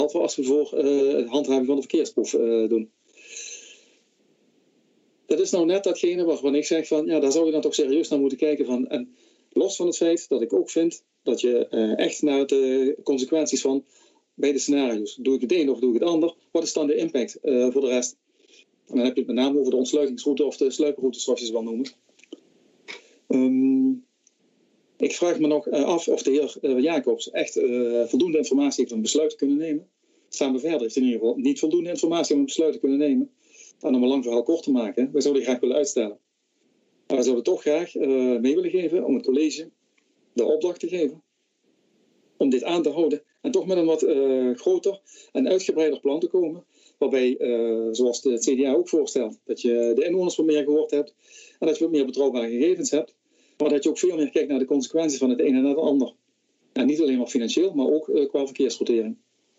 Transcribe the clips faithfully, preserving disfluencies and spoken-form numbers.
als we voor uh, het handhaving van de verkeersproef uh, doen. Dat is nou net datgene waarvan ik zeg van, ja, daar zou je dan toch serieus naar moeten kijken van. En los van het feit dat ik ook vind dat je uh, echt naar de consequenties van beide scenario's, doe ik het een of doe ik het ander, wat is dan de impact uh, voor de rest? En dan heb je het met name over de ontsluitingsroute of de sluiproute, zoals je ze wel noemen. Um, ik vraag me nog uh, af of de heer uh, Jacobs echt uh, voldoende informatie heeft om een besluit te kunnen nemen. Samen verder heeft in ieder geval niet voldoende informatie om een besluit te kunnen nemen. En om een lang verhaal kort te maken, wij zouden graag willen uitstellen. Maar we zouden toch graag uh, mee willen geven om het college de opdracht te geven om dit aan te houden en toch met een wat uh, groter en uitgebreider plan te komen, waarbij, uh, zoals de C D A ook voorstelt, dat je de inwoners wat meer gehoord hebt en dat je wat meer betrouwbare gegevens hebt, maar dat je ook veel meer kijkt naar de consequenties van het een en het ander. En niet alleen maar financieel, maar ook uh, qua verkeersrotering.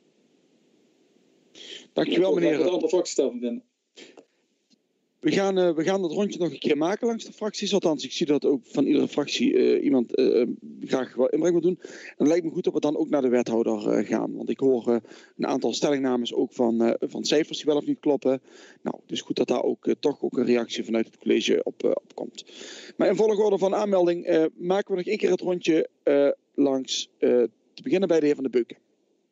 Dankjewel, meneer. Wat de andere fracties daarvan vinden. We gaan, uh, we gaan dat rondje nog een keer maken langs de fracties. Althans, ik zie dat ook van iedere fractie uh, iemand uh, graag wel inbreng wil doen. En het lijkt me goed dat we dan ook naar de wethouder uh, gaan. Want ik hoor uh, een aantal stellingnames ook van, uh, van cijfers die wel of niet kloppen. Nou, het is goed dat daar ook uh, toch ook een reactie vanuit het college op, uh, op komt. Maar in volgorde van aanmelding uh, maken we nog één keer het rondje uh, langs, uh, te beginnen bij de heer Van den Beuken.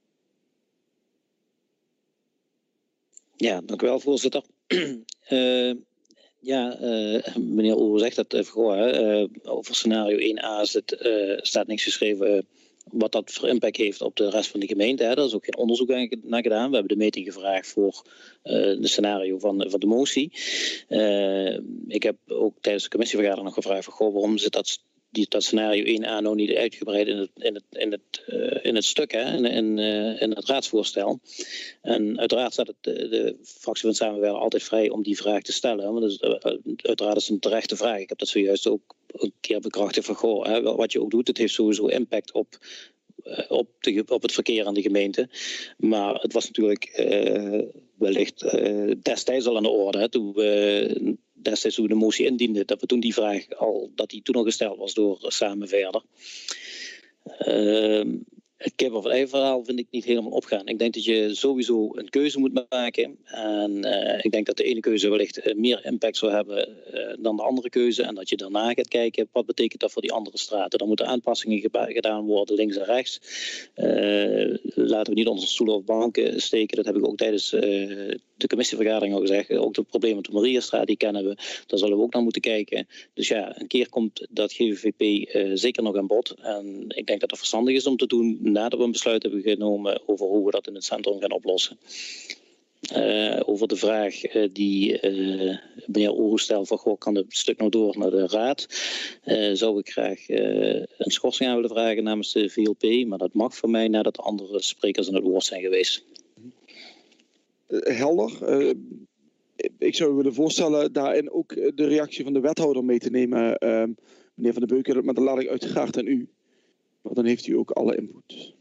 Ja, dank u wel, voorzitter. Uh, ja, uh, meneer Oer zegt dat even gewoon. Uh, over scenario één a is het, uh, staat niks geschreven uh, wat dat voor impact heeft op de rest van de gemeente. Hè. Daar is ook geen onderzoek naar gedaan. We hebben de meting gevraagd voor uh, de scenario van, van de motie. Uh, ik heb ook tijdens de commissievergadering nog gevraagd van, goh, waarom zit dat... Die, dat scenario één a nou niet uitgebreid in het, in het, in het, uh, in het stuk, hè, in, in, uh, in het raadsvoorstel. En uiteraard staat het, de, de fractie van Samenwerken altijd vrij om die vraag te stellen. Want dus, uh, uiteraard is het een terechte vraag. Ik heb dat zojuist ook een keer bekrachtigd van, goh, hè, wat je ook doet, het heeft sowieso impact op, uh, op, de, op het verkeer aan de gemeente. Maar het was natuurlijk uh, wellicht uh, destijds al aan de orde, hè, toen we... destijds toen we de motie indienden, dat we toen die vraag al, dat die toen al gesteld was door Samen Verder. Uh, het kip of het ei verhaal vind ik niet helemaal opgaan. Ik denk dat je sowieso een keuze moet maken. En uh, ik denk dat de ene keuze wellicht uh, meer impact zou hebben uh, dan de andere keuze. En dat je daarna gaat kijken, wat betekent dat voor die andere straten. Dan moeten aanpassingen geba- gedaan worden, links en rechts. Uh, laten we niet onder stoelen of banken steken. Dat heb ik ook tijdens uh, de commissievergadering al gezegd. Ook de problemen met de Mariastraat, die kennen we. Daar zullen we ook naar moeten kijken. Dus ja, een keer komt dat G V V P uh, zeker nog aan bod. En ik denk dat het verstandig is om te doen nadat we een besluit hebben genomen over hoe we dat in het centrum gaan oplossen. Uh, over de vraag uh, die uh, meneer Oeroes stelt van, goh, kan het stuk nou door naar de raad? Uh, zou ik graag uh, een schorsing aan willen vragen namens de V L P, maar dat mag voor mij nadat andere sprekers aan het woord zijn geweest. Uh, helder. Uh, ik zou u willen voorstellen daarin ook de reactie van de wethouder mee te nemen, uh, meneer Van den Beuken, maar dan laat ik uiteraard aan u. Want dan heeft u ook alle input.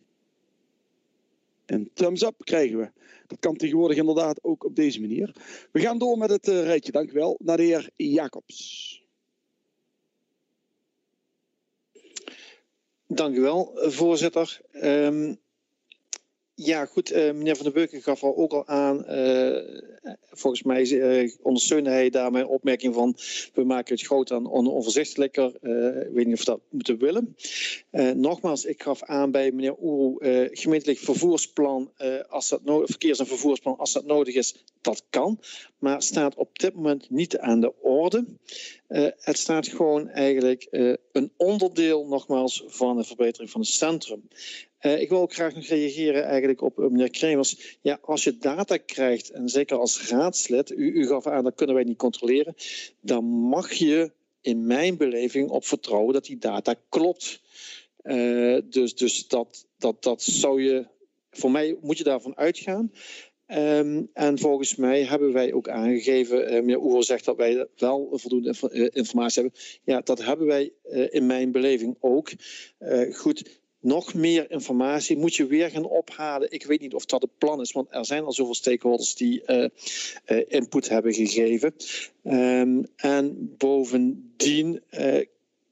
En thumbs up krijgen we. Dat kan tegenwoordig inderdaad ook op deze manier. We gaan door met het uh, rijtje, dank u wel, naar de heer Jacobs. Dank u wel, voorzitter. Um, ja, goed, uh, meneer Van den Beuken gaf al ook al aan, uh, volgens mij uh, ondersteunde hij daar mijn opmerking van, we maken het groot en on- onvoorzichtelijker. Uh, ik weet niet of we dat moeten willen. Uh, nogmaals, ik gaf aan bij meneer Oeroe, uh, gemeentelijk vervoersplan, uh, als dat no- verkeers- en vervoersplan, als dat nodig is, dat kan. Maar staat op dit moment niet aan de orde. Uh, het staat gewoon eigenlijk uh, een onderdeel, nogmaals, van de verbetering van het centrum. Uh, ik wil ook graag nog reageren eigenlijk op uh, meneer Kremers. Ja, als je data krijgt, en zeker als raadslid, u, u gaf aan, dat kunnen wij niet controleren, dan mag je in mijn beleving op vertrouwen dat die data klopt. Uh, dus dus dat, dat, dat zou je, voor mij moet je daarvan uitgaan. Um, en volgens mij hebben wij ook aangegeven, uh, meneer Oever zegt dat wij wel voldoende inf- uh, informatie hebben. Ja, dat hebben wij uh, in mijn beleving ook. Uh, goed, nog meer informatie moet je weer gaan ophalen. Ik weet niet of dat het plan is, want er zijn al zoveel stakeholders die uh, uh, input hebben gegeven. Um, en bovendien uh,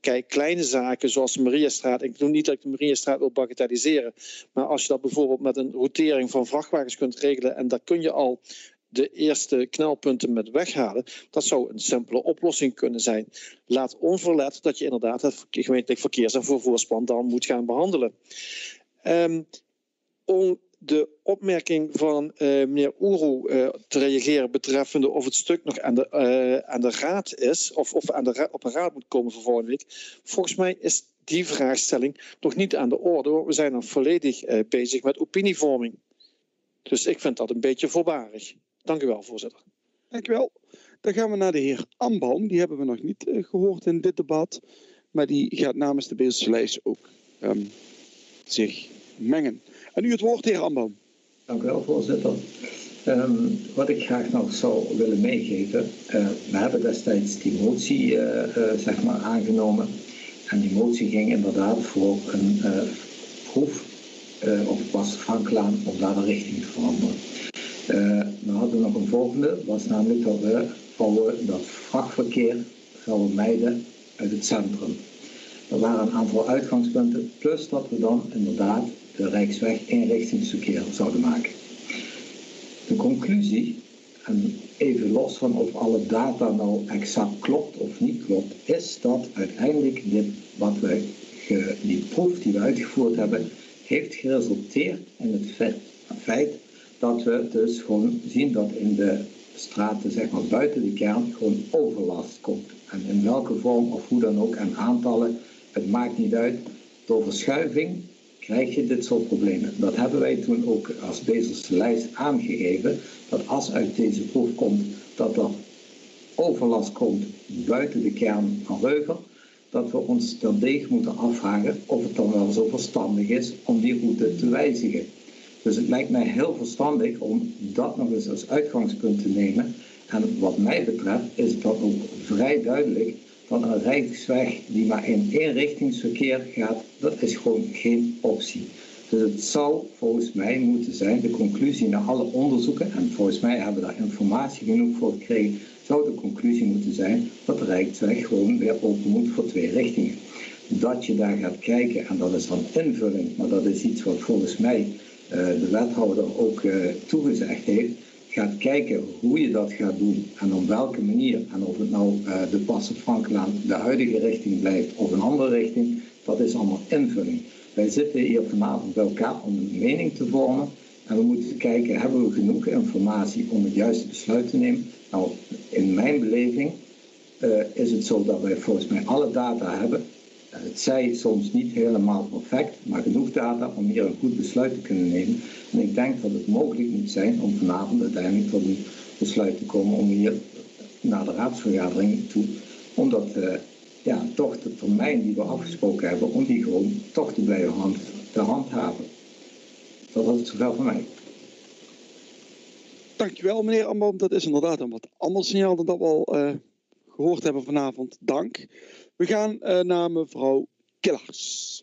kijk, kleine zaken zoals de Mariastraat. Ik doe niet dat ik de Mariastraat wil bagatelliseren. Maar als je dat bijvoorbeeld met een routering van vrachtwagens kunt regelen. En daar kun je al de eerste knelpunten met weghalen. Dat zou een simpele oplossing kunnen zijn. Laat onverlet dat je inderdaad het gemeentelijk verkeers- en vervoersplan dan moet gaan behandelen. Um, om de opmerking van uh, meneer Oeroe uh, te reageren betreffende of het stuk nog aan de, uh, aan de raad is, of, of aan de ra- op een raad moet komen voor volgende week. Volgens mij is die vraagstelling nog niet aan de orde, want we zijn dan volledig uh, bezig met opinievorming. Dus ik vind dat een beetje voorbarig. Dank u wel, voorzitter. Dank u wel. Dan gaan we naar de heer Ambaum. Die hebben we nog niet uh, gehoord in dit debat. Maar die gaat namens de Beelse lijst ook um, zich mengen. En nu het woord, heer Ambaum. Dank u wel, voorzitter. Um, wat ik graag nog zou willen meegeven. Uh, we hebben destijds die motie uh, uh, zeg maar aangenomen. En die motie ging inderdaad voor een uh, proef uh, op Wassenaarlaan om daar de richting te veranderen. Uh, we hadden nog een volgende, was namelijk dat we wouden dat vrachtverkeer zouden mijden uit het centrum. Er waren een aantal uitgangspunten, plus dat we dan inderdaad de Rijksweg eenrichtingsverkeer zouden maken. De conclusie, en even los van of alle data nou exact klopt of niet klopt, is dat uiteindelijk dit, wat we ge, die proef die we uitgevoerd hebben, heeft geresulteerd in het feit, feit dat we dus gewoon zien dat in de straten, zeg maar buiten de kern, gewoon overlast komt. En in welke vorm of hoe dan ook en aantallen, het maakt niet uit. Door verschuiving krijg je dit soort problemen. Dat hebben wij toen ook als Beelse lijst aangegeven, dat als uit deze proef komt dat er overlast komt buiten de kern van Reuver, dat we ons terdege moeten afvragen of het dan wel zo verstandig is om die route te wijzigen. Dus het lijkt mij heel verstandig om dat nog eens als uitgangspunt te nemen. En wat mij betreft is het dan ook vrij duidelijk dat een rijksweg die maar in eenrichtingsverkeer gaat, dat is gewoon geen optie. Dus het zou volgens mij moeten zijn, de conclusie na alle onderzoeken, en volgens mij hebben we daar informatie genoeg voor gekregen, zou de conclusie moeten zijn dat de rijksweg gewoon weer open moet voor twee richtingen. Dat je daar gaat kijken, en dat is dan invulling, maar dat is iets wat volgens mij uh, de wethouder ook uh, toegezegd heeft, gaat kijken hoe je dat gaat doen en op welke manier. En of het nou uh, de Passenfranklaan de huidige richting blijft of een andere richting, dat is allemaal invulling. Wij zitten hier vanavond bij elkaar om een mening te vormen. En we moeten kijken, hebben we genoeg informatie om het juiste besluit te nemen? Nou, in mijn beleving uh, is het zo dat wij volgens mij alle data hebben. Uh, het zij soms niet helemaal perfect, maar genoeg data om hier een goed besluit te kunnen nemen. En ik denk dat het mogelijk moet zijn om vanavond uiteindelijk tot een besluit te komen om hier naar de raadsvergadering toe, omdat uh, ja, toch de termijn die we afgesproken hebben, om die gewoon toch te blijven hand, te handhaven. Dat was het zover van mij. Dankjewel meneer Ambaum. Dat is inderdaad een wat ander signaal dan dat we al uh, gehoord hebben vanavond. Dank. We gaan uh, naar mevrouw Killers.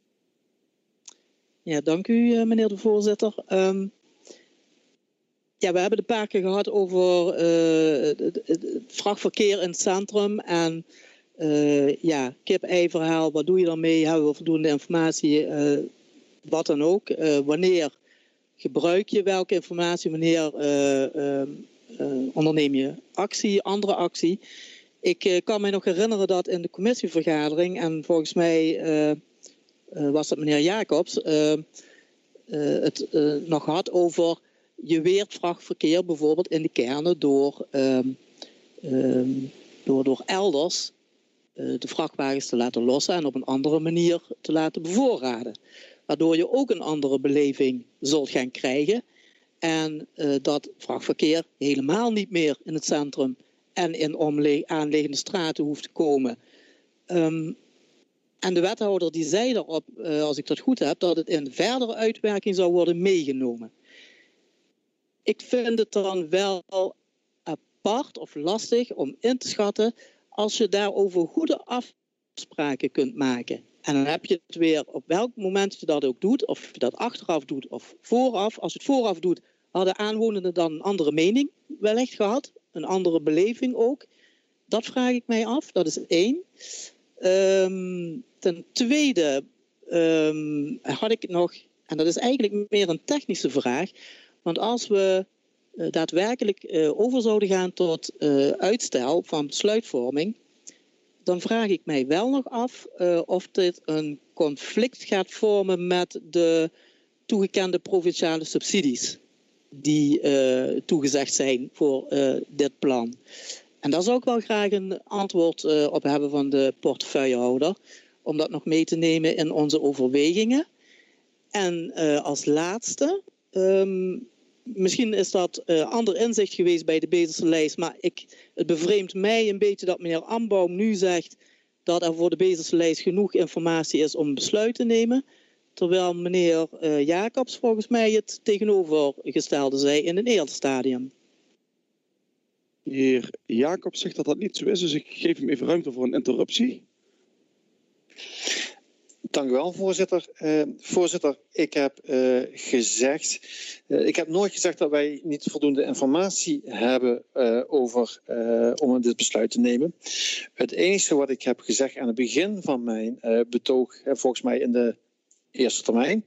Ja, dank u uh, meneer de voorzitter. Um, ja, we hebben het een paar keer gehad over uh, het, het, het vrachtverkeer in het centrum en uh, ja, kip-ei verhaal. Wat doe je daarmee? Hebben we voldoende informatie? Uh, wat dan ook. Uh, wanneer gebruik je welke informatie? Wanneer uh, uh, uh, onderneem je actie, andere actie? Ik uh, kan me nog herinneren dat in de commissievergadering, en volgens mij uh, uh, was dat meneer Jacobs, uh, uh, het uh, nog had over je weert vrachtverkeer bijvoorbeeld in de kernen door, uh, uh, door, door elders uh, de vrachtwagens te laten lossen en op een andere manier te laten bevoorraden. Waardoor je ook een andere beleving zult gaan krijgen. En uh, dat vrachtverkeer helemaal niet meer in het centrum en in omle- aanliggende straten hoeft te komen. Um, en de wethouder die zei daarop, uh, als ik dat goed heb, dat het in de verdere uitwerking zou worden meegenomen. Ik vind het dan wel apart of lastig om in te schatten als je daarover goede afspraken kunt maken. En dan heb je het weer op welk moment je dat ook doet, of je dat achteraf doet of vooraf. Als je het vooraf doet, hadden aanwonenden dan een andere mening wellicht gehad. Een andere beleving ook. Dat vraag ik mij af, dat is één. Um, ten tweede um, had ik nog, en dat is eigenlijk meer een technische vraag, want als we uh, daadwerkelijk uh, over zouden gaan tot uh, uitstel van besluitvorming, dan vraag ik mij wel nog af uh, of dit een conflict gaat vormen met de toegekende provinciale subsidies die uh, toegezegd zijn voor uh, dit plan. En daar zou ik wel graag een antwoord uh, op hebben van de portefeuillehouder, om dat nog mee te nemen in onze overwegingen. En uh, als laatste, um, misschien is dat uh, ander inzicht geweest bij de Beterse lijst, maar ik, het bevreemdt mij een beetje dat meneer Ambaum nu zegt dat er voor de Beterse lijst genoeg informatie is om een besluit te nemen. Terwijl meneer uh, Jacobs volgens mij het tegenovergestelde zei in een eerder stadium. De heer Jacobs zegt dat dat niet zo is, dus ik geef hem even ruimte voor een interruptie. Dank u wel, voorzitter. Uh, voorzitter, ik heb uh, gezegd, uh, ik heb nooit gezegd dat wij niet voldoende informatie hebben uh, over, uh, om dit besluit te nemen. Het enige wat ik heb gezegd aan het begin van mijn uh, betoog, uh, volgens mij in de eerste termijn,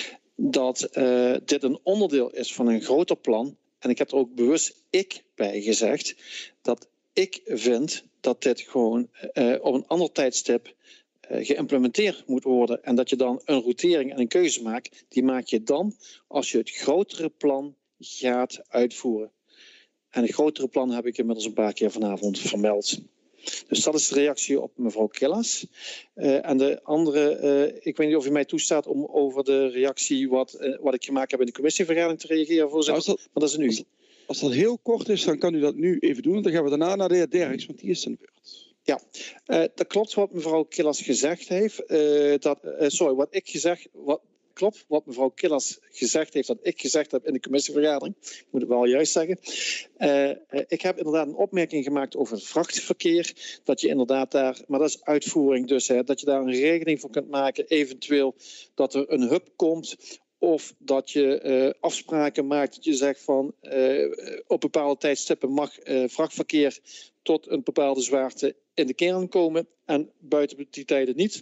dat uh, dit een onderdeel is van een groter plan. En ik heb er ook bewust ik bij gezegd dat ik vind dat dit gewoon uh, op een ander tijdstip uh, geïmplementeerd moet worden. En dat je dan een routering en een keuze maakt. Die maak je dan als je het grotere plan gaat uitvoeren. En het grotere plan heb ik inmiddels een paar keer vanavond vermeld. Dus dat is de reactie op mevrouw Killas. Uh, en de andere, uh, ik weet niet of u mij toestaat om over de reactie wat, uh, wat ik gemaakt heb in de commissievergadering te reageren, voorzitter. Nou, dat, maar dat is een u. Als, als dat heel kort is, dan kan u dat nu even doen. Dan gaan we daarna naar de heer Derks, want die is aan de beurt. Ja, uh, dat klopt wat mevrouw Killas gezegd heeft. Uh, dat, uh, sorry, wat ik gezegd... Wat, klopt wat mevrouw Killas gezegd heeft, dat ik gezegd heb in de commissievergadering. Ik moet het wel juist zeggen. Uh, uh, ik heb inderdaad een opmerking gemaakt over het vrachtverkeer. Dat je inderdaad daar, maar dat is uitvoering dus, hè, dat je daar een regeling voor kunt maken. Eventueel dat er een hub komt. Of dat je uh, afspraken maakt, dat je zegt van uh, op bepaalde tijdstippen mag uh, vrachtverkeer tot een bepaalde zwaarte in de kern komen en buiten die tijden niet.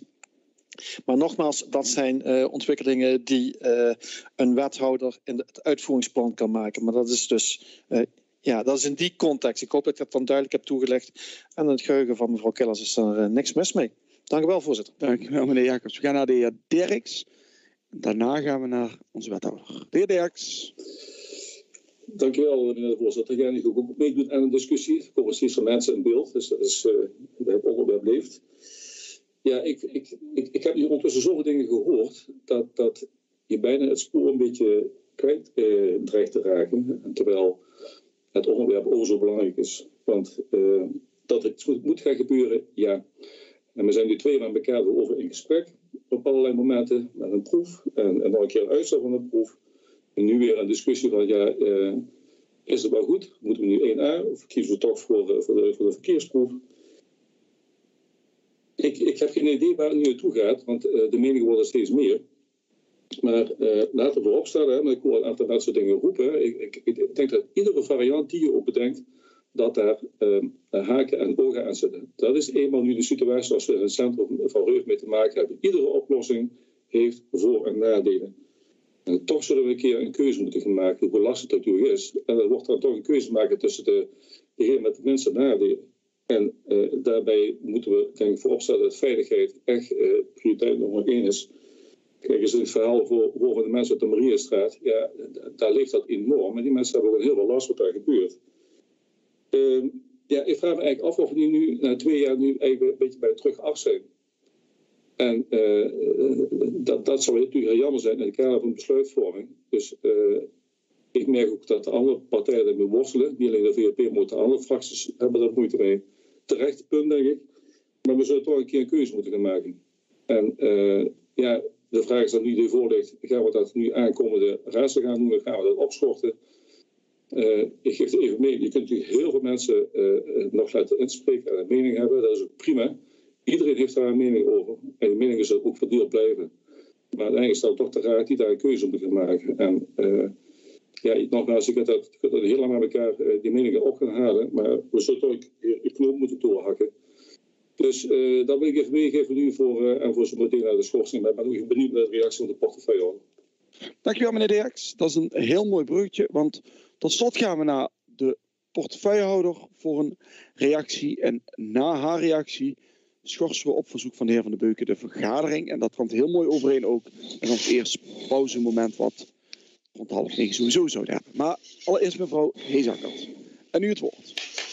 Maar nogmaals, dat zijn uh, ontwikkelingen die uh, een wethouder in het uitvoeringsplan kan maken. Maar dat is dus, uh, ja, dat is in die context. Ik hoop dat ik dat dan duidelijk heb toegelegd. En het geheugen van mevrouw Killas is er uh, niks mis mee. Dank u wel, voorzitter. Dank u wel, meneer Jacobs. We gaan naar de heer Derks. Daarna gaan we naar onze wethouder. De heer Derks. Dank u wel, meneer de voorzitter. Ik ga ook meedoen aan een discussie. Er komen steeds van mensen in beeld, dus dat is uh, het onderwerp leeft. Ja, ik, ik, ik, ik heb nu ondertussen zoveel dingen gehoord dat, dat je bijna het spoor een beetje kwijt uh, dreigt te raken. En terwijl het onderwerp ook zo belangrijk is. Want uh, dat het moet, moet gaan gebeuren, ja. En we zijn nu twee jaar met elkaar over in gesprek. Op allerlei momenten met een proef. En, en nog een keer een uitstel van een proef. En nu weer een discussie van, ja, uh, is het wel goed? Moeten we nu één A of kiezen we toch voor, uh, voor, de, voor de verkeersproef? Ik, ik heb geen idee waar het nu naartoe gaat, want uh, de meningen worden steeds meer. Maar uh, laten we voorop stellen, hè, maar ik hoor een aantal mensen dingen roepen. Ik, ik, ik denk dat iedere variant die je ook bedenkt, dat daar uh, haken en ogen aan zitten. Dat is eenmaal nu de situatie als we in het centrum van Reuf mee te maken hebben. Iedere oplossing heeft voor- en nadelen. En toch zullen we een keer een keuze moeten gaan maken, hoe lastig dat ook is. En er wordt dan toch een keuze maken tussen de, degene met de minste nadelen. En uh, daarbij moeten we denk ik vooropstellen dat veiligheid echt uh, prioriteit nummer één is. Kijk eens het verhaal voor, voor de mensen uit de Mariastraat. Ja, daar ligt dat enorm. Maar die mensen hebben ook heel veel last wat daar gebeurt. Uh, ja, ik vraag me eigenlijk af of we nu na twee jaar nu eigenlijk een beetje bij terug af zijn. En uh, dat, dat zou natuurlijk heel jammer zijn in het kader van besluitvorming. Dus uh, ik merk ook dat de andere partijen ermee worstelen. Niet alleen de V V P, maar de andere fracties hebben daar moeite mee. Terecht punt, denk ik. Maar we zullen toch een keer een keuze moeten gaan maken. En uh, ja, de vraag is dat nu die voor ligt. Gaan we dat nu aankomende raadsvergadering doen? Gaan we dat opschorten? Uh, ik geef het even mee. Je kunt natuurlijk heel veel mensen uh, nog laten inspreken en een mening hebben. Dat is ook prima. Iedereen heeft daar een mening over. En die meningen zullen ook verdeeld blijven. Maar uiteindelijk staat toch de raad die daar een keuze moet gaan maken. En uh, ja, nogmaals, ik kunt dat, dat heel lang met elkaar uh, die meningen op gaan halen. Maar we zullen toch de knoop moeten doorhakken. Dus uh, dat wil ik even meegeven nu voor, uh, en voor zo meteen naar de schorsing. Maar ik ben ook benieuwd naar de reactie van de portefeuillehouder. Dankjewel meneer Derks. Dat is een heel mooi bruggetje, want tot slot gaan we naar de portefeuillehouder voor een reactie. En na haar reactie schorsen we op verzoek van de heer Van den Beuken de vergadering. En dat komt heel mooi overeen ook met ons eerste pauzemoment wat rond half negen sowieso zouden hebben. Maar allereerst mevrouw Heesakkers. En nu het woord.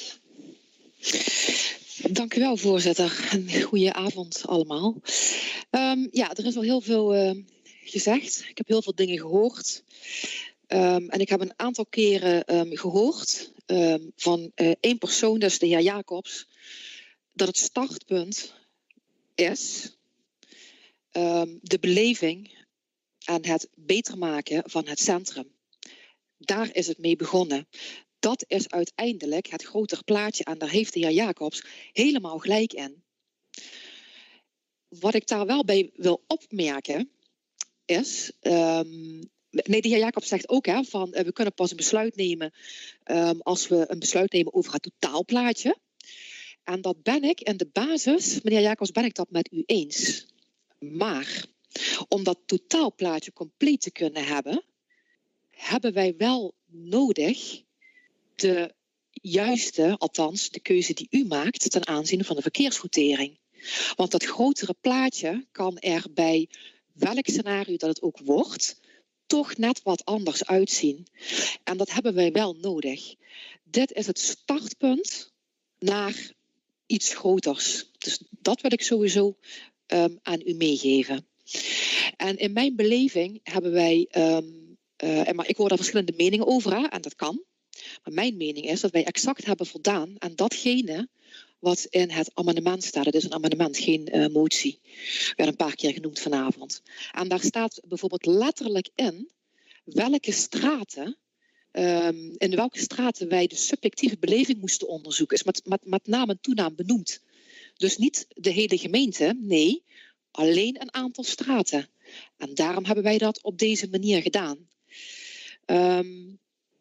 Dank u wel, voorzitter. Een goede avond allemaal. Um, ja, er is al heel veel uh, gezegd. Ik heb heel veel dingen gehoord. Um, en ik heb een aantal keren um, gehoord um, van uh, één persoon, dat is de heer Jacobs, dat het startpunt is um, de beleving en het beter maken van het centrum. Daar is het mee begonnen. Dat is uiteindelijk het grotere plaatje en daar heeft de heer Jacobs helemaal gelijk in. Wat ik daar wel bij wil opmerken is, um, nee, de heer Jacobs zegt ook hè, van uh, we kunnen pas een besluit nemen um, als we een besluit nemen over het totaalplaatje. En dat ben ik in de basis, meneer Jacobs, ben ik dat met u eens. Maar om dat totaalplaatje compleet te kunnen hebben, hebben wij wel nodig de juiste, althans de keuze die u maakt ten aanzien van de verkeersroutering. Want dat grotere plaatje kan er bij welk scenario dat het ook wordt, toch net wat anders uitzien. En dat hebben wij wel nodig. Dit is het startpunt naar iets groters. Dus dat wil ik sowieso um, aan u meegeven. En in mijn beleving hebben wij, um, uh, maar ik hoor daar verschillende meningen over, hè, en dat kan. Maar mijn mening is dat wij exact hebben voldaan aan datgene wat in het amendement staat. Het is een amendement, geen uh, motie. Werd een paar keer genoemd vanavond. En daar staat bijvoorbeeld letterlijk in welke straten, um, in welke straten wij de subjectieve beleving moesten onderzoeken. Is met, met, met naam en toenaam benoemd. Dus niet de hele gemeente, nee, alleen een aantal straten. En daarom hebben wij dat op deze manier gedaan. Um,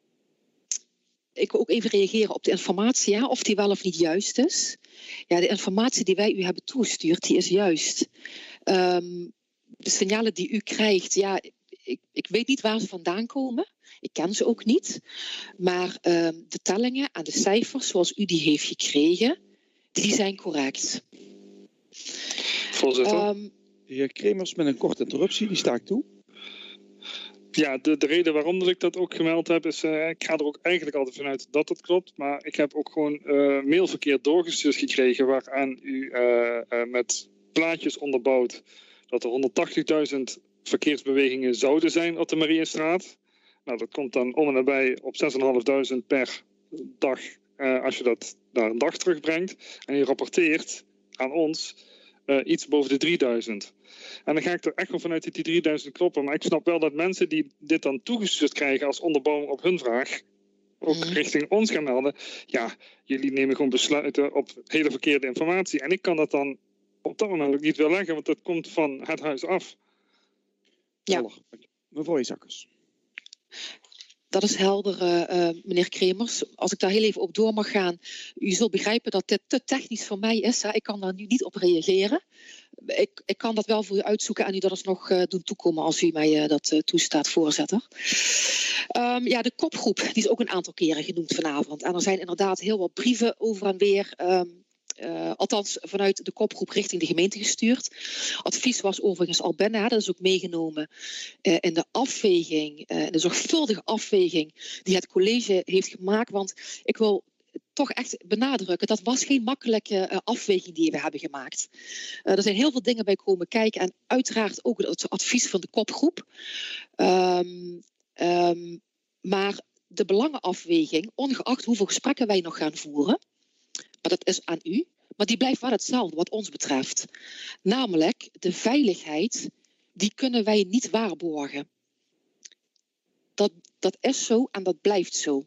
Ik wil ook even reageren op de informatie, ja, of die wel of niet juist is. Ja, de informatie die wij u hebben toegestuurd, die is juist. Um, de signalen die u krijgt, ja, ik, ik weet niet waar ze vandaan komen. Ik ken ze ook niet. Maar um, de tellingen en de cijfers zoals u die heeft gekregen, die zijn correct. Voorzitter. Um, de heer Kremers met een korte interruptie, die sta ik toe. Ja, de, de reden waarom dat ik dat ook gemeld heb is, uh, ik ga er ook eigenlijk altijd vanuit dat het klopt, maar ik heb ook gewoon uh, mailverkeer doorgestuurd gekregen waaraan u uh, uh, met plaatjes onderbouwt dat er honderdtachtigduizend verkeersbewegingen zouden zijn op de Mariënstraat. Nou, dat komt dan om en nabij op zesduizend vijfhonderd per dag uh, als je dat naar een dag terugbrengt. En je rapporteert aan ons uh, iets boven de drieduizend. En dan ga ik er echt wel vanuit dat die drieduizend kloppen. Maar ik snap wel dat mensen die dit dan toegestuurd krijgen als onderbouwing op hun vraag, ook mm. richting ons gaan melden. Ja, jullie nemen gewoon besluiten op hele verkeerde informatie. En ik kan dat dan op dat moment ook niet weerleggen, want dat komt van het huis af. Ja. Mevrouw Heesakkers. Dat is helder, uh, meneer Kremers. Als ik daar heel even op door mag gaan. U zult begrijpen dat dit te technisch voor mij is. Hè. Ik kan daar nu niet op reageren. Ik, ik kan dat wel voor u uitzoeken en u dat eens nog uh, doen toekomen als u mij uh, dat uh, toestaat, voorzitter. Um, ja, de kopgroep, die is ook een aantal keren genoemd vanavond. En er zijn inderdaad heel wat brieven over en weer, um, uh, althans vanuit de kopgroep richting de gemeente gestuurd. Advies was overigens al binnen, hè, dat is ook meegenomen uh, in de afweging, uh, in de zorgvuldige afweging die het college heeft gemaakt. Want ik wil toch echt benadrukken, dat was geen makkelijke uh, afweging die we hebben gemaakt. Uh, er zijn heel veel dingen bij komen kijken en uiteraard ook het advies van de kopgroep. Um, um, maar de belangenafweging, ongeacht hoeveel gesprekken wij nog gaan voeren, maar dat is aan u, maar die blijft wel hetzelfde wat ons betreft. Namelijk de veiligheid, die kunnen wij niet waarborgen. Dat, dat is zo en dat blijft zo.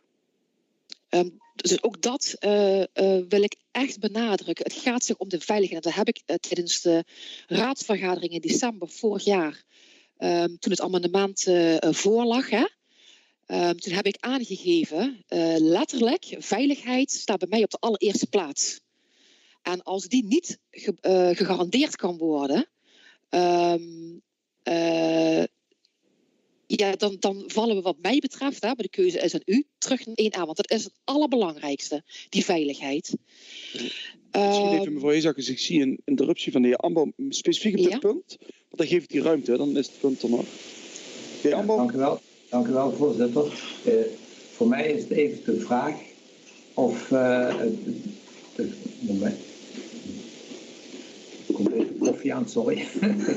Um, Dus ook dat uh, uh, wil ik echt benadrukken. Het gaat zich om de veiligheid. En dat heb ik uh, tijdens de raadsvergadering in december vorig jaar, um, toen het amendement uh, voorlag, hè, um, toen heb ik aangegeven, uh, letterlijk, veiligheid staat bij mij op de allereerste plaats. En als die niet ge, uh, gegarandeerd kan worden, um, uh, ja, dan, dan vallen we wat mij betreft, hè, maar de keuze is aan u, terug naar één A. Want dat is het allerbelangrijkste, die veiligheid. Misschien even mevrouw Heesakkers, ik zie een interruptie van de heer Ambaum specifiek op dit ja? punt. Want dan geef ik die ruimte, dan is het punt er nog. De heer Ambaum. Ja, dank u wel, dank u wel voorzitter. Uh, voor mij is het even de vraag of... Uh, de, moment. Er komt even koffie aan, sorry.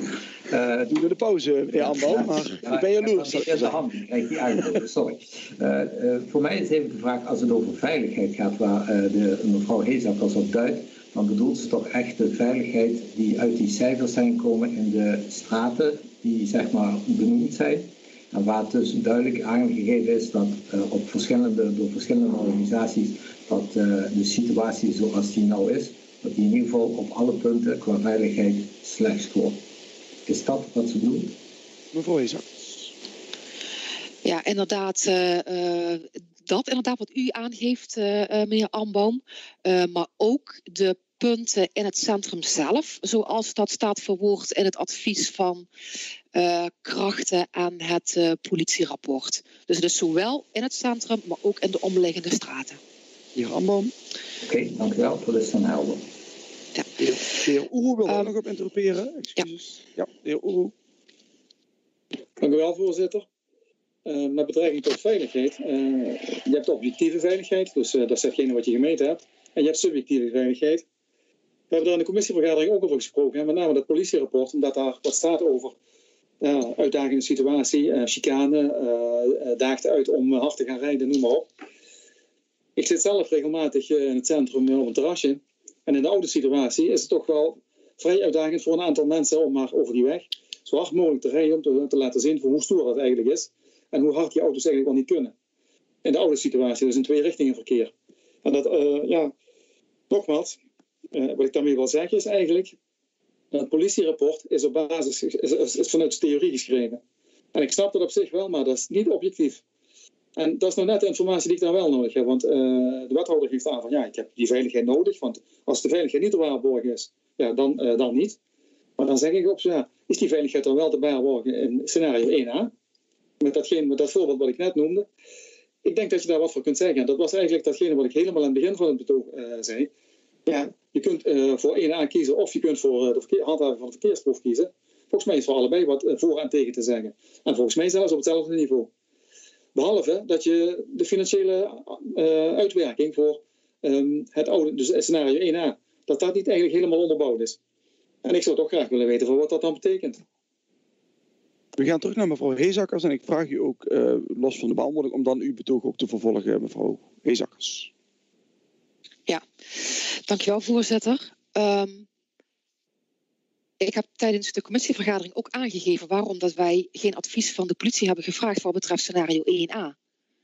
Uh, Doe we de pauze, meneer Ambaum, maar ja, ik ben jaloers. Ik heb de hand, ik krijg die uitboden, sorry. Uh, uh, voor mij is even de vraag, als het over veiligheid gaat, waar uh, de, mevrouw Heesakkers op duidt, dan bedoelt ze toch echt de veiligheid die uit die cijfers zijn komen in de straten, die zeg maar benoemd zijn. En waar het dus duidelijk aangegeven is dat uh, op verschillende, door verschillende organisaties, dat uh, de situatie zoals die nou is, dat die in ieder geval op alle punten qua veiligheid slecht scoort. Is dat wat ze doen? Mevrouw Heesakkers. Ja, inderdaad. Uh, uh, dat inderdaad wat u aangeeft, uh, uh, meneer Ambaum. Uh, maar ook de punten in het centrum zelf, zoals dat staat verwoord in het advies van uh, krachten en het uh, politierapport. Dus dus zowel in het centrum, maar ook in de omliggende straten. De heer Ambaum. Oké, okay, dank u wel. Dat is dan helder. Ja. De heer, de heer Oeroe wil er um, nog op interroperen. Excuses. Ja, ja de heer Oeroe. Dank u wel, voorzitter. Uh, met betrekking tot veiligheid. Uh, je hebt objectieve veiligheid, dus uh, dat is hetgene wat je gemeten hebt. En je hebt subjectieve veiligheid. We hebben daar in de commissievergadering ook over gesproken. Hè, met name dat politierapport, omdat daar wat staat over uh, uitdagende situatie, uh, chicane, uh, uh, daagde uit om hard te gaan rijden, noem maar op. Ik zit zelf regelmatig uh, in het centrum uh, op een terrasje. En in de oude situatie is het toch wel vrij uitdagend voor een aantal mensen om maar over die weg zo hard mogelijk te rijden, om te, te laten zien voor hoe stoer dat eigenlijk is. En hoe hard die auto's eigenlijk wel niet kunnen. In de oude situatie, dus in twee richtingen verkeer. En dat, uh, ja, nogmaals, uh, wat ik daarmee wil zeggen is eigenlijk, het politierapport is op basis, is, is, is vanuit de theorie geschreven. En ik snap dat op zich wel, maar dat is niet objectief. En dat is nou net de informatie die ik dan wel nodig heb. Want uh, de wethouder geeft aan van, ja, ik heb die veiligheid nodig. Want als de veiligheid niet te waarborgen is, ja, dan, uh, dan niet. Maar dan zeg ik op zo, ja, is die veiligheid dan wel te waarborgen in scenario één A? Met, datgene, met dat voorbeeld wat ik net noemde. Ik denk dat je daar wat voor kunt zeggen. Dat was eigenlijk datgene wat ik helemaal aan het begin van het betoog uh, zei. Ja, je kunt uh, voor één A kiezen of je kunt voor uh, de verkeer, handhaving van de verkeersproef kiezen. Volgens mij is voor allebei wat uh, voor en tegen te zeggen. En volgens mij zelfs op hetzelfde niveau. Behalve dat je de financiële uh, uitwerking voor um, het oude, dus scenario één A, dat dat niet eigenlijk helemaal onderbouwd is. En ik zou toch graag willen weten van wat dat dan betekent. We gaan terug naar mevrouw Heesakkers en ik vraag u ook, uh, los van de beantwoording, om dan uw betoog ook te vervolgen, mevrouw Heesakkers. Ja, dankjewel voorzitter. Um, ik heb tijdens de commissievergadering ook aangegeven waarom dat wij geen advies van de politie hebben gevraagd wat betreft scenario één A.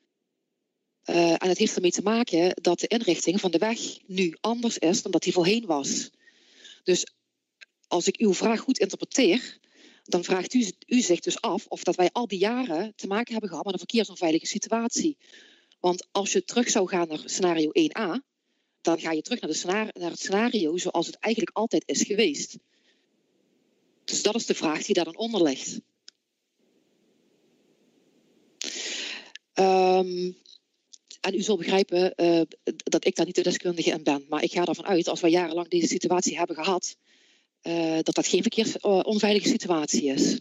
Uh, en het heeft ermee te maken dat de inrichting van de weg nu anders is dan dat die voorheen was. Dus als ik uw vraag goed interpreteer, dan vraagt u, u zich dus af of dat wij al die jaren te maken hebben gehad met een verkeersonveilige situatie. Want als je terug zou gaan naar scenario één A, dan ga je terug naar, de scenario, naar het scenario zoals het eigenlijk altijd is geweest. Dus dat is de vraag die daar dan onder ligt. Um, en u zult begrijpen uh, dat ik daar niet de deskundige in ben. Maar ik ga ervan uit, als wij jarenlang deze situatie hebben gehad, Uh, dat dat geen verkeersonveilige uh, situatie is.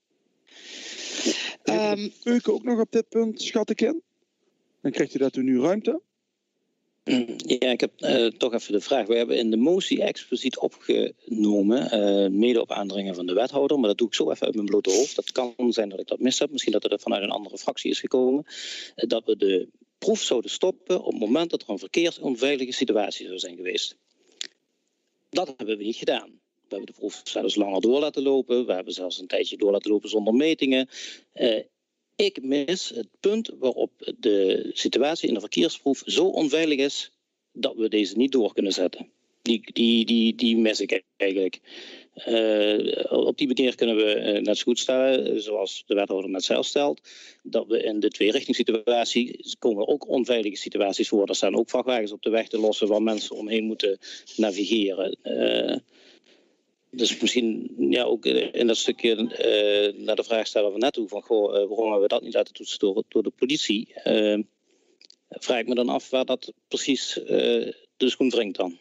Um, Beuken ook nog op dit punt, schat ik in? Dan krijgt u daartoe nu ruimte. Ja, ik heb uh, toch even de vraag. We hebben in de motie expliciet opgenomen, uh, mede op aandringen van de wethouder, maar dat doe ik zo even uit mijn blote hoofd. Dat kan zijn dat ik dat mis heb, misschien dat het vanuit een andere fractie is gekomen, uh, dat we de proef zouden stoppen op het moment dat er een verkeersonveilige situatie zou zijn geweest. Dat hebben we niet gedaan. We hebben de proef zelfs langer door laten lopen. We hebben zelfs een tijdje door laten lopen zonder metingen. Uh, ik mis het punt waarop de situatie in de verkeersproef zo onveilig is dat we deze niet door kunnen zetten. Die, die, die, die mis ik eigenlijk. Uh, op die manier kunnen we uh, net zo goed stellen, zoals de wethouder net zelf stelt, dat we in de tweerichtingssituatie komen ook onveilige situaties voor. Er staan ook vrachtwagens op de weg te lossen waar mensen omheen moeten navigeren. Uh, dus misschien ja, ook in dat stukje uh, naar de vraag stellen van net toe, van goh, uh, waarom hebben we dat niet laten toetsen door, door de politie? Uh, vraag ik me dan af waar dat precies uh, de schoen wringt dan.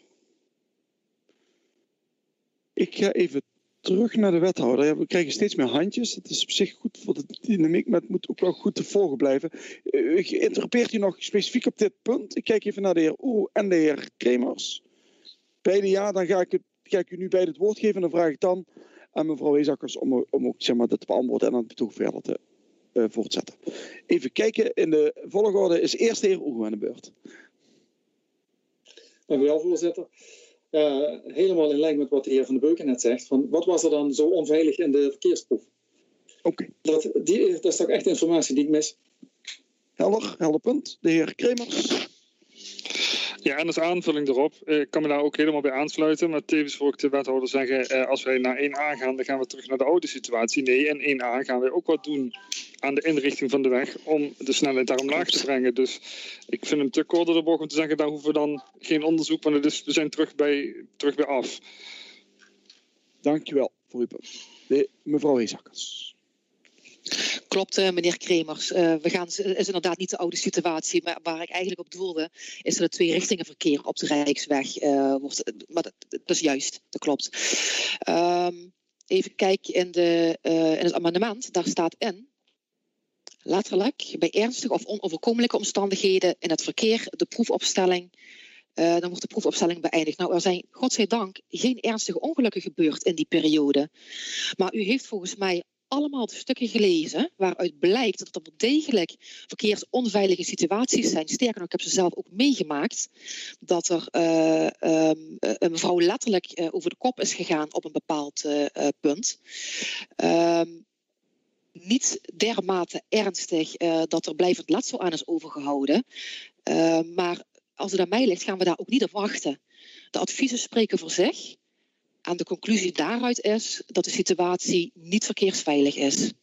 Ik ga even terug naar de wethouder. Ja, we krijgen steeds meer handjes. Het is op zich goed voor de dynamiek, maar het moet ook wel goed te volgen blijven. Uh, interpreteert u nog specifiek op dit punt? Ik kijk even naar de heer Oeroe en de heer Kremers. Beide ja, dan ga ik, het, ga ik u nu beide het woord geven. En dan vraag ik dan aan mevrouw Heesakkers om, om ook zeg maar, dit te beantwoorden en dan het betoog verder te uh, voortzetten. Even kijken, in de volgorde is eerst de heer Oeroe aan de beurt. Dank u wel, voorzitter. Ja, helemaal in lijn met wat de heer Van den Beuken net zegt. Van, wat was er dan zo onveilig in de verkeersproef? Oké. Okay. Dat, dat is toch echt informatie die ik mis? Helder, helder punt. De heer Kremers. Ja, en als aanvulling erop, ik kan me daar ook helemaal bij aansluiten. Maar tevens wil ik de wethouder zeggen, als wij naar één A gaan, dan gaan we terug naar de oude situatie. Nee, in één A gaan wij ook wat doen aan de inrichting van de weg om de snelheid daar omlaag te brengen. Dus ik vind hem te kort door de bocht om te zeggen, daar hoeven we dan geen onderzoek, want dus we zijn terug bij, terug bij af. Dankjewel voor uw punt. De, mevrouw Heesakkers. Klopt, uh, meneer Kremers. Uh, we gaan, is inderdaad niet de oude situatie, maar waar ik eigenlijk op doelde, is dat het twee richtingen verkeer op de Rijksweg uh, wordt. Maar dat, dat is juist, dat klopt. Um, even kijken in, de, uh, in het amendement, daar staat in, letterlijk, bij ernstige of onoverkomelijke omstandigheden in het verkeer, de proefopstelling, uh, dan wordt de proefopstelling beëindigd. Nou, er zijn, godzijdank, geen ernstige ongelukken gebeurd in die periode. Maar u heeft volgens mij allemaal de stukken gelezen waaruit blijkt dat er wel degelijk verkeersonveilige situaties zijn. Sterker nog, ik heb ze zelf ook meegemaakt. Dat er uh, um, een mevrouw letterlijk uh, over de kop is gegaan op een bepaald uh, uh, punt. Um, niet dermate ernstig uh, dat er blijvend letsel aan is overgehouden. Uh, maar als het aan mij ligt, gaan we daar ook niet op wachten. De adviezen spreken voor zich. En de conclusie daaruit is dat de situatie niet verkeersveilig is.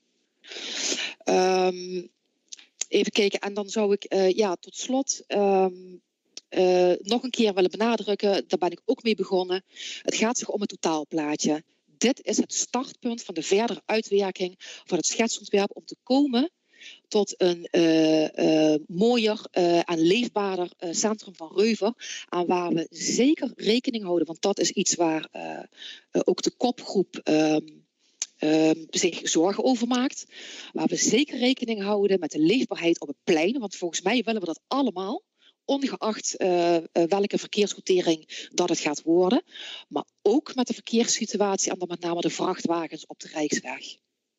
Um, even kijken, en dan zou ik uh, ja, tot slot um, uh, nog een keer willen benadrukken, daar ben ik ook mee begonnen. Het gaat zich om het totaalplaatje. Dit is het startpunt van de verdere uitwerking van het schetsontwerp om te komen tot een uh, uh, mooier uh, en leefbaarder uh, centrum van Reuver. Aan waar we zeker rekening houden, want dat is iets waar uh, uh, ook de kopgroep uh, uh, zich zorgen over maakt. Waar we zeker rekening houden met de leefbaarheid op het plein. Want volgens mij willen we dat allemaal, ongeacht uh, uh, welke verkeersroutering dat het gaat worden. Maar ook met de verkeerssituatie en dan met name de vrachtwagens op de Rijksweg.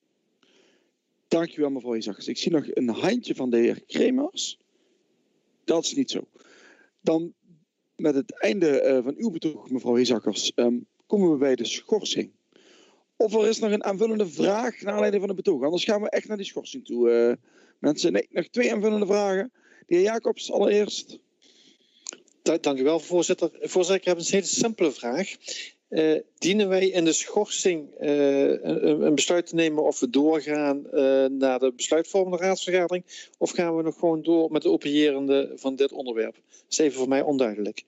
Dankjewel, mevrouw Heesakkers. Ik zie nog een handje van de heer Kremers. Dat is niet zo. Dan met het einde uh, van uw betoog, mevrouw Heesakkers, um, komen we bij de schorsing. Of er is nog een aanvullende vraag naar aanleiding van het betoog. Anders gaan we echt naar die schorsing toe. Uh, mensen, nee, nog twee aanvullende vragen. De heer Jacobs allereerst. Dank u wel, voorzitter. Voorzitter, ik heb een hele simpele vraag. Uh, dienen wij in de schorsing uh, een, een besluit te nemen of we doorgaan uh, naar de besluitvormende raadsvergadering, of gaan we nog gewoon door met de opererende van dit onderwerp? Dat is even voor mij onduidelijk.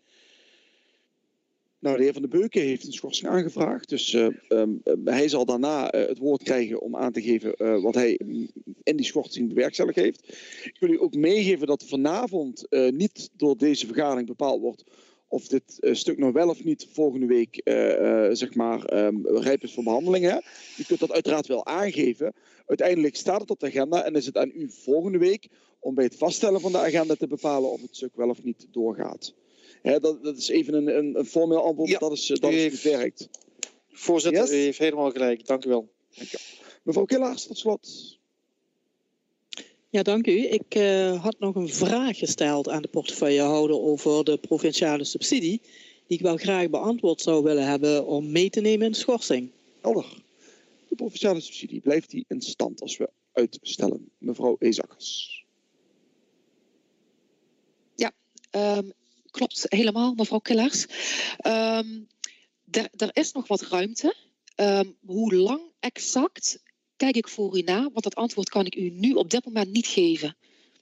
Nou, de heer Van den Beuken heeft een schorsing aangevraagd, dus uh, um, uh, hij zal daarna uh, het woord krijgen om aan te geven uh, wat hij in die schorsing bewerkstelligd heeft. Ik wil u ook meegeven dat vanavond uh, niet door deze vergadering bepaald wordt of dit uh, stuk nog wel of niet volgende week uh, uh, zeg maar, um, rijp is voor behandeling. Hè? U kunt dat uiteraard wel aangeven. Uiteindelijk staat het op de agenda en is het aan u volgende week om bij het vaststellen van de agenda te bepalen of het stuk wel of niet doorgaat. Hè, dat, dat is even een, een, een formeel antwoord, ja, dat is, dat is heeft, beperkt. Voorzitter, yes? U heeft helemaal gelijk. Dank u wel. Dank u. Mevrouw Killaars, tot slot. Ja, dank u. Ik uh, had nog een vraag gesteld aan de portefeuillehouder over de provinciale subsidie, die ik wel graag beantwoord zou willen hebben om mee te nemen in de schorsing. Helder. De provinciale subsidie, blijft die in stand als we uitstellen? Mevrouw Heesakkers. Ja, um, klopt helemaal, mevrouw Killaars. Um, er, er is nog wat ruimte. Um, hoe lang exact kijk ik voor u na? Want dat antwoord kan ik u nu op dit moment niet geven.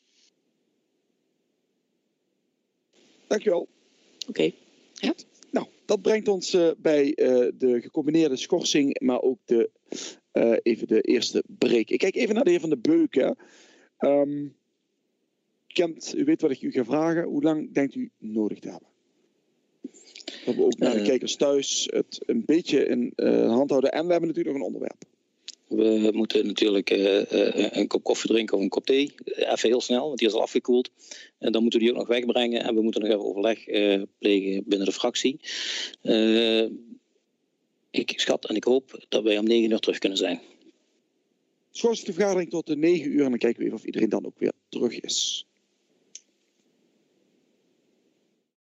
Dankjewel. Oké. Okay. Ja? Nou, dat brengt ons uh, bij uh, de gecombineerde schorsing, maar ook de, uh, even de eerste break. Ik kijk even naar de heer Van de Beuken. Um, kent, u weet wat ik u ga vragen. Hoe lang denkt u nodig te hebben? Dat we ook naar de kijkers thuis het een beetje in uh, hand houden. En we hebben natuurlijk nog een onderwerp. We moeten natuurlijk uh, uh, een kop koffie drinken of een kop thee. Even heel snel, want die is al afgekoeld. En dan moeten we die ook nog wegbrengen. En we moeten nog even overleg uh, plegen binnen de fractie. Uh, ik schat en ik hoop dat wij om negen uur terug kunnen zijn. Schors de vergadering tot de negen uur. En dan kijken we even of iedereen dan ook weer terug is.